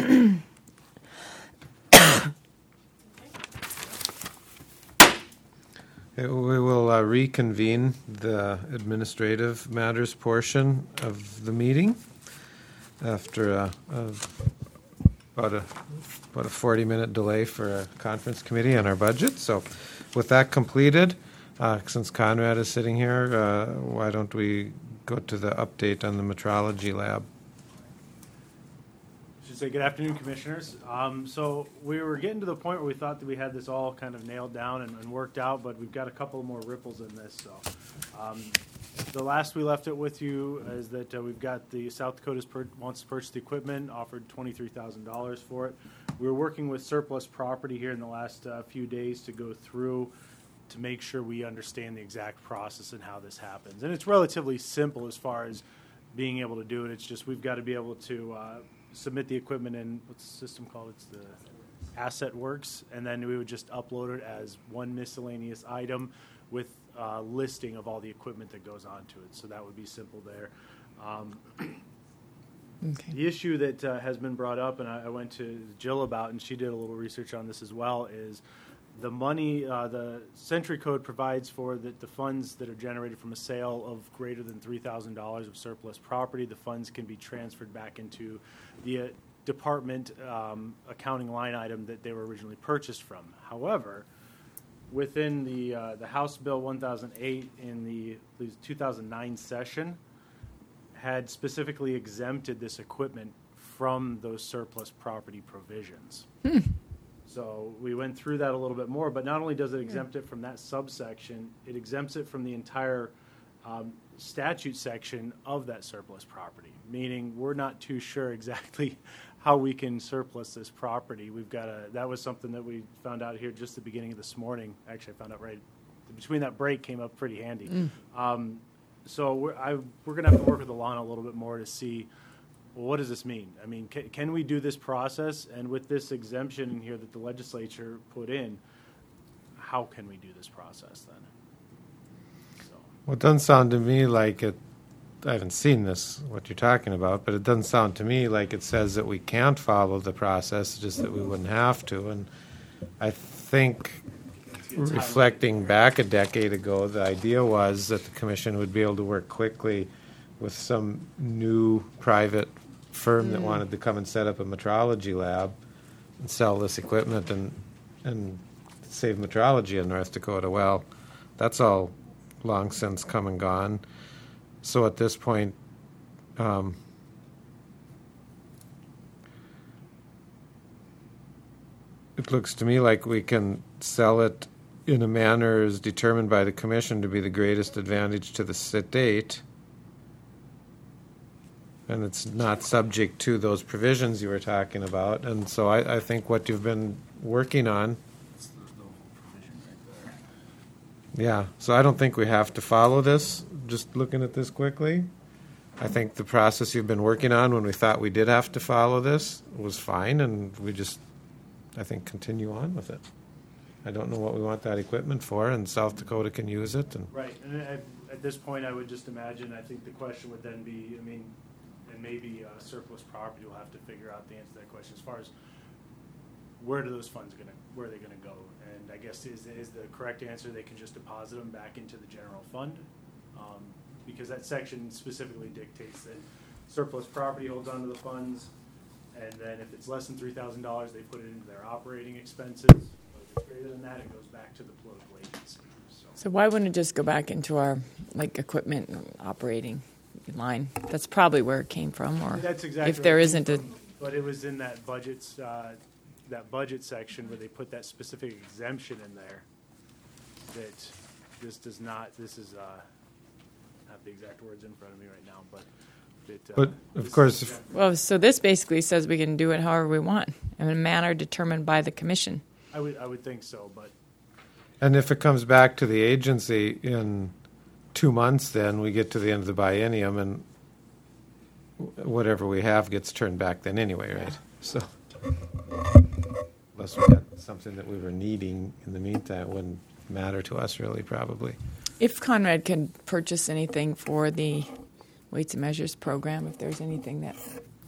We will reconvene the administrative matters portion of the meeting after about a 40-minute delay for a conference committee on our budget. So with that completed, since Conrad is sitting here, why don't we go to the update on the metrology lab? I should say good afternoon, Commissioners. So we were getting to the point where we thought that we had this all kind of nailed down and worked out, but we've got a couple more ripples in this. So the last we left it with you is that we've got the South Dakota wants to purchase the equipment, offered $23,000 for it. We were working with surplus property here in the last few days to go through to make sure we understand the exact process and how this happens. And it's relatively simple as far as being able to do it. It's just we've got to be able to submit the equipment in, what's the system called? It's the Asset Works, and then we would just upload it as one miscellaneous item with listing of all the equipment that goes onto it. So that would be simple there. Okay. The issue that has been brought up, and I went to Jill about, and she did a little research on this as well, is the money, the Century Code provides for the funds that are generated from a sale of greater than $3,000 of surplus property. The funds can be transferred back into the department accounting line item that they were originally purchased from. However, within the House Bill 1008 in the 2009 session had specifically exempted this equipment from those surplus property provisions. So we went through that a little bit more, but not only does it exempt it from that subsection, it exempts it from the entire statute section of that surplus property, meaning we're not too sure exactly how we can surplus this property. We've got that was something that we found out here just the beginning of this morning. Actually, I found out right between that break, came up pretty handy. So we're going to have to work with Alana a little bit more to see, well, what does this mean? I mean, can we do this process? And with this exemption in here that the legislature put in, how can we do this process then? So. Well, it doesn't sound to me like it, I haven't seen this, what you're talking about, but it doesn't sound to me like it says that we can't follow the process, just that we wouldn't have to. And I think reflecting back a decade ago, the idea was that the commission would be able to work quickly with some new private firm that wanted to come and set up a metrology lab and sell this equipment and save metrology in North Dakota. Well, that's all long since come and gone. So at this point, it looks to me like we can sell it in a manner as determined by the commission to be the greatest advantage to the state, and it's not subject to those provisions you were talking about. And so I think what you've been working on, yeah, so I don't think we have to follow this, just looking at this quickly. I think the process you've been working on when we thought we did have to follow this was fine, and we just, I think, continue on with it. I don't know what we want that equipment for, and South Dakota can use it. And right, and at this point, I would just imagine, I think the question would then be, I mean, and maybe surplus property will have to figure out the answer to that question as far as where are those funds where are they gonna go? And I guess is the correct answer they can just deposit them back into the general fund, because that section specifically dictates that surplus property holds onto the funds, and then if it's less than $3,000, they put it into their operating expenses. If it's greater than that, it goes back to the political agency. So why wouldn't it just go back into our equipment operating line? That's probably where it came from, or that's exactly if there isn't a. But it was in that budget section where they put that specific exemption in there. That this does not. This is I have the exact words in front of me right now, but. But of course, Well, so this basically says we can do it however we want in a manner determined by the commission. I would think so, but. And if it comes back to the agency in 2 months, then we get to the end of the biennium, and whatever we have gets turned back then anyway, right? So, unless we had something that we were needing in the meantime, it wouldn't matter to us really, probably. If Conrad can purchase anything for the Weights and Measures program, if there's anything that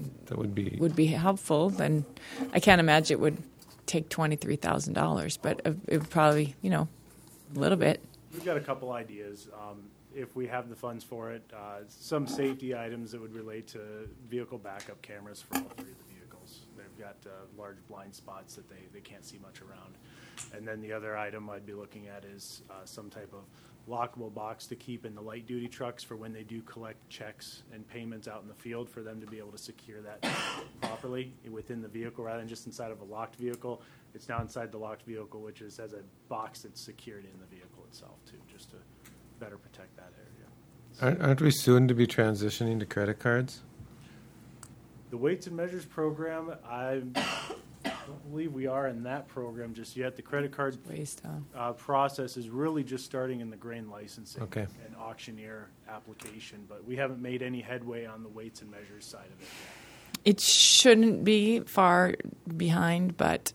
that would be. would be helpful, then I can't imagine it would take $23,000, but it would probably, a little bit. We've got a couple ideas. If we have the funds for it, some safety items that would relate to vehicle backup cameras for all three of the vehicles. They've got large blind spots that they can't see much around. And then the other item I'd be looking at is some type of lockable box to keep in the light duty trucks for when they do collect checks and payments out in the field, for them to be able to secure that properly within the vehicle rather than just inside of a locked vehicle. It's now inside the locked vehicle, which has a box that's secured in the vehicle itself too, just to better protect that area. Aren't we soon to be transitioning to credit cards? The Weights and Measures program, I don't believe we are in that program just yet. The credit card Waste, process is really just starting in the grain licensing Okay. and auctioneer application, but we haven't made any headway on the Weights and Measures side of it yet. It shouldn't be far behind, but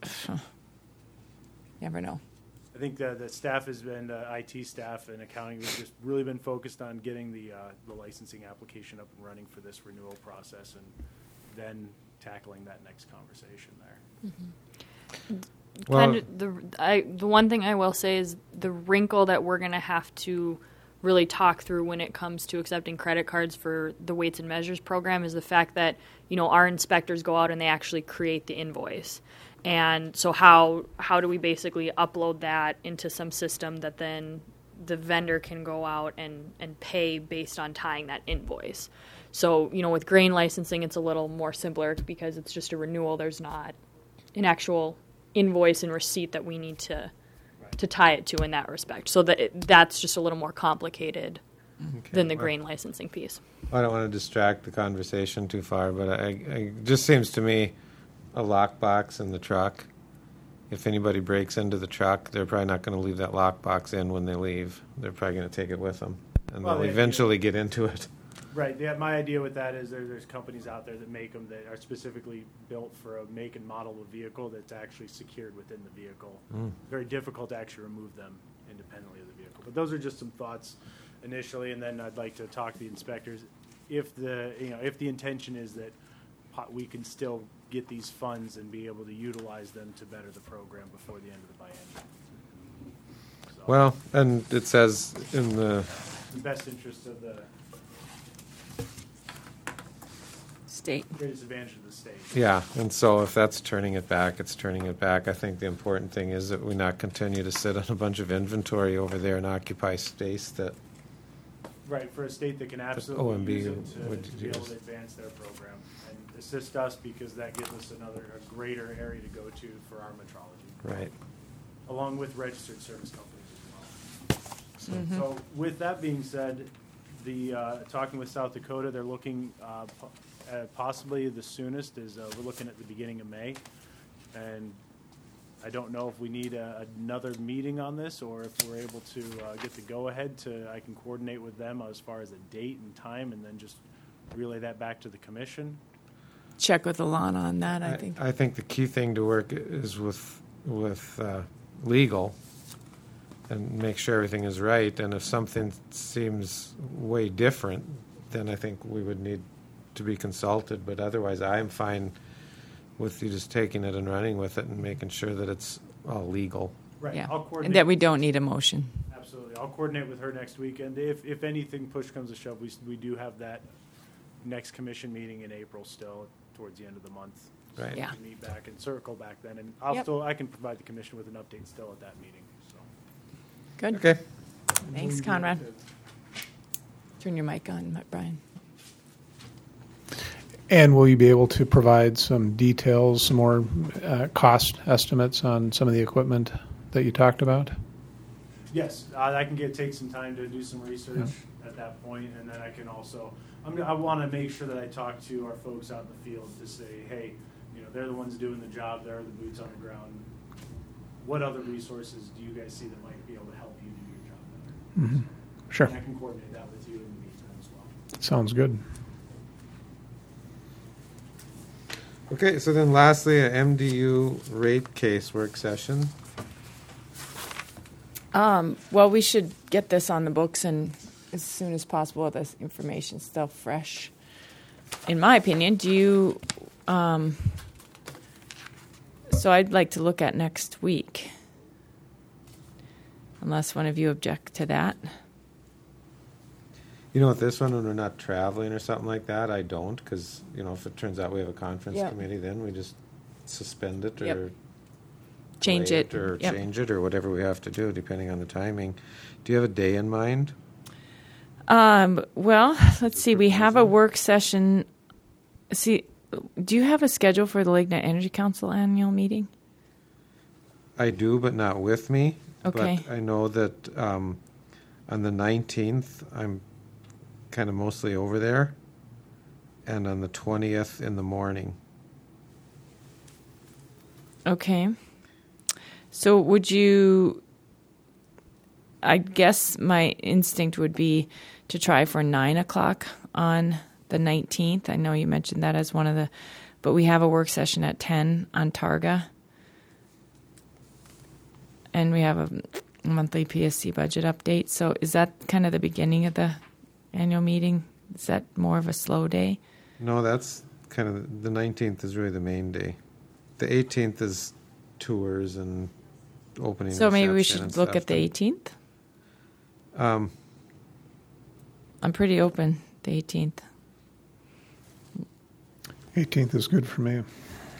never know. I think the staff has been, IT staff and accounting has just really been focused on getting the licensing application up and running for this renewal process, and then tackling that next conversation there. Well, The one thing I will say is the wrinkle that we're going to have to really talk through when it comes to accepting credit cards for the Weights and Measures program is the fact that, our inspectors go out and they actually create the invoice. And so how do we basically upload that into some system that then the vendor can go out and pay based on tying that invoice? So, with grain licensing, it's a little more simpler because it's just a renewal. There's not an actual invoice and receipt that we need to tie it to in that respect. So that's just a little more complicated than the grain licensing piece. I don't want to distract the conversation too far, but it just seems to me a lockbox in the truck. If anybody breaks into the truck, they're probably not going to leave that lockbox in when they leave. They're probably going to take it with them, and Well, they'll they- eventually get into it. Right. Yeah, my idea with that is there's companies out there that make them that are specifically built for a make and model of vehicle that's actually secured within the vehicle. Very difficult to actually remove them independently of the vehicle. But those are just some thoughts initially, and then I'd like to talk to the inspectors if the intention is that we can still get these funds and be able to utilize them to better the program before the end of the biennium. So, Well, and it says in the in the best interest of the State. greatest advantage of the state. yeah, and so if that's turning it back, it's turning it back. I think the important thing is that we not continue to sit on a bunch of inventory over there and occupy space that. Right, for a state that can absolutely OMB use it would to be able use. to advance their program and assist us, because that gives us a greater area to go to for our metrology, Right. along with registered service companies as well. So with that being said, talking with South Dakota, they're looking possibly the soonest is we're looking at the beginning of May, and I don't know if we need another meeting on this, or if we're able to get the go-ahead I can coordinate with them as far as a date and time, and then just relay that back to the commission. Check with Alana on that, I think. I think the key thing to work is with legal and make sure everything is right. And if something seems way different, then I think we would need to be consulted. But otherwise, I'm fine with you just taking it and running with it and making sure that it's all legal. Right, Yeah, I'll and coordinate. that we don't need a motion. Absolutely. I'll coordinate with her next week, and if anything, push comes to shove, we do have that next commission meeting in April still, towards the end of the month. So Right. we Yeah. can meet back and circle back then, and Yep. I can provide the commission with an update still at that meeting, so. Good. Okay. Thanks, Conrad. Turn your mic on, Brian. And will you be able to provide some details, some more cost estimates on some of the equipment that you talked about? Yes, I can take some time to do some research at that point, and then I can also, I want to make sure that I talk to our folks out in the field to say, hey, they're the ones doing the job, they're the boots on the ground. What other resources do you guys see that might be able to help you do your job better? Sure. And I can coordinate that with you in the meantime as well. Sounds good. Okay, so then lastly, a MDU rate case work session. Well, we should get this on the books and as soon as possible. This information's still fresh. in my opinion, do you, so I'd like to look at next week. Unless one of you object to that. You know, with this one, when we're not traveling or something like that, I don't, because, you know, if it turns out we have a conference Yep. committee, then we just suspend it Yep. or Change delay it. or Yep. change it or whatever we have to do, depending on the timing. Do you have a day in mind? Well, let's see. We have a work session. See, do you have a schedule for the Lake Net Energy Council annual meeting? I do, but not with me. Okay. But I know that on the 19th, I'm kind of mostly over there, and on the 20th in the morning. Okay. So would you, I guess my instinct would be to try for 9 o'clock on the 19th. I know you mentioned that as one of the, but we have a work session at 10 on Targa. And we have a monthly PSC budget update. So is that kind of the beginning of the annual meeting? Is that more of a slow day? No, that's kind of, the 19th is really the main day. The 18th is tours and opening. So maybe we reception and should look stuff. at the 18th? Um, I'm pretty open, the 18th. 18th is good for me.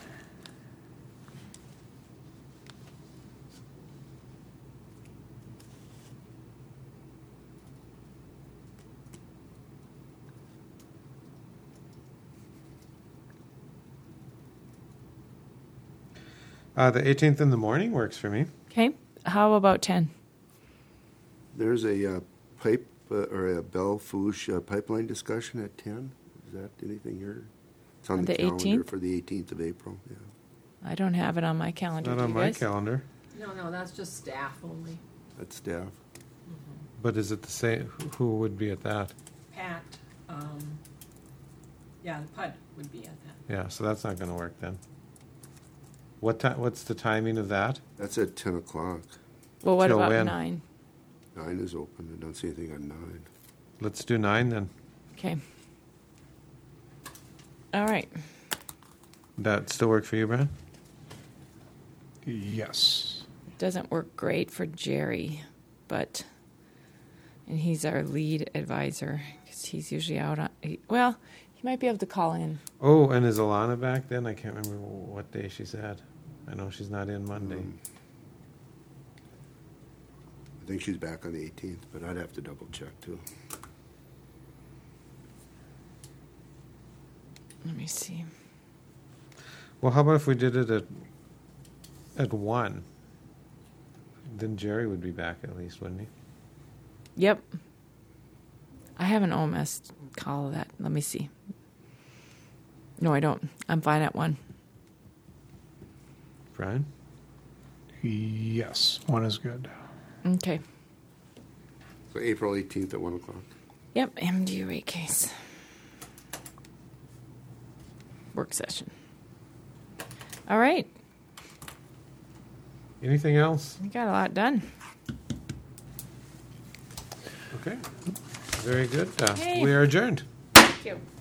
the 18th in the morning works for me. Okay. How about 10? There's a pipe or a Belle Fourche pipeline discussion at 10. Is that anything here? It's on On the the calendar 18th? for the 18th of April. Yeah. I don't have it on my calendar. Not Do on you my guys? calendar. No, that's just staff only. That's staff. But is it the same? Who would be at that? Pat, yeah, the PUD would be at that. Yeah, so that's not going to work then. What time? What's the timing of that? That's at 10 o'clock. Well, what Till about when? 9? 9 is open. I don't see anything on 9. Let's do 9 then. Okay. All right. That still work for you, Brian? Yes. It doesn't work great for Jerry, but, and he's our lead advisor because he's usually out on, well, he might be able to call in. Oh, and is Alana back then? I can't remember what day she said. I know she's not in Monday. I think she's back on the 18th, but I'd have to double check too. Let me see. Well, how about if we did it at 1? Then Jerry would be back at least, wouldn't he? Yep. I have an OMS call that. Let me see. No, I don't. I'm fine at 1. Brian? Yes. 1 is good. Okay. So April 18th at 1 o'clock. Yep, MDU rate case. Work session. All right. Anything else? We got a lot done. Okay. Very good. Hey. We are adjourned. Thank you.